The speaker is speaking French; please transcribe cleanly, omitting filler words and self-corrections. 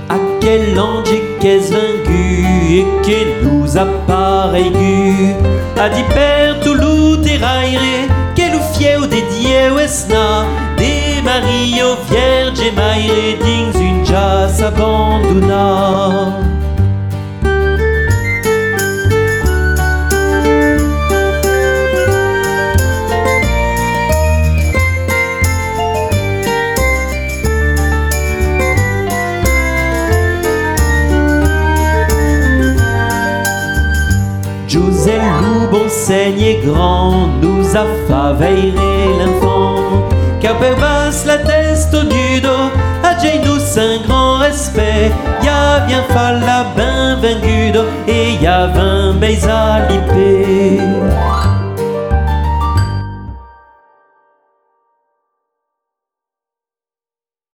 À quel ange qu'est-ce vaincu et qu'elle nous a pareillu. A dit père Toulou terraire, qu'elle ou fieu dédié ou esna, des maris aux vierges maire dings une jas abandonna. Josel loup bon seigne grand nous a faveiré l'enfant, car per basse la teste au nudo, a nous un grand respect. Y'a bien fa la ben vengudo et y'a 20 beis à l'ipé.